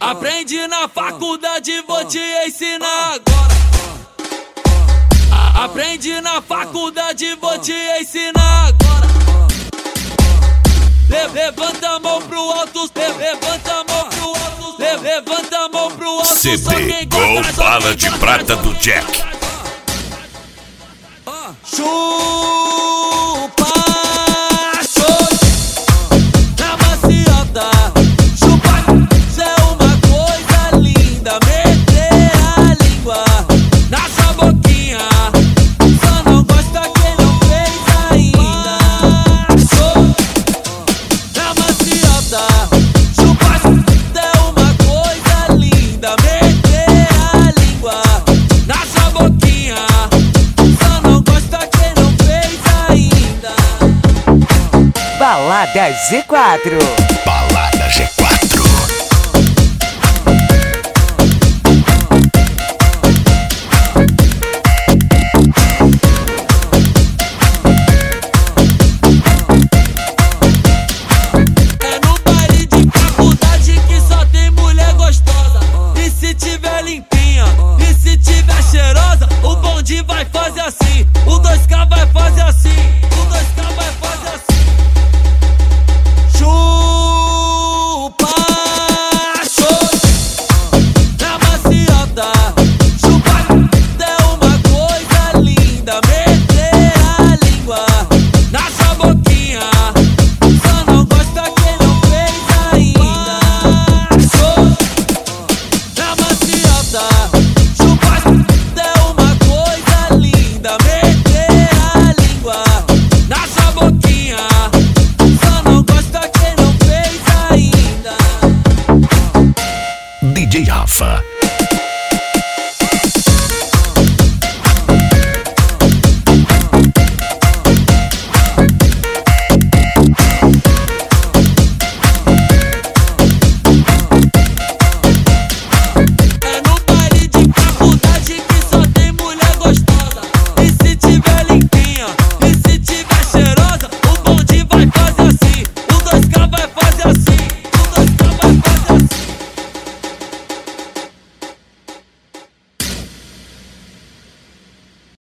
Aprende na faculdade, vou te ensinar agora. Aprende na faculdade, vou te ensinar agora. Levanta a mão pro alto, levanta a mão pro alto, levanta a mão pro alto. CD Gol Bala de Prata do Jack. Chupa, na maciota. Chupa, isso é uma coisa linda. Meter a língua na sua boquinha. Só não gosta quem não fez ainda. Na maciota. Chupa, isso é uma coisa linda. Meter a língua na sua boquinha. Balada G4. Balada G4. É no baile de faculdade que só tem mulher gostosa. E se tiver limpinha, e se tiver cheirosa, o bonde vai fazer assim, o 2K vai fazer assim, o 2K vai fazer assim. Chupa, na maciota. Chupa, é uma coisa linda. Meter a língua na sua boquinha. Só não gosta quem não fez ainda. Na maciota. Chupa, é uma coisa linda. Meter a língua na sua boquinha. Só não gosta quem não fez ainda. DJ Rafa.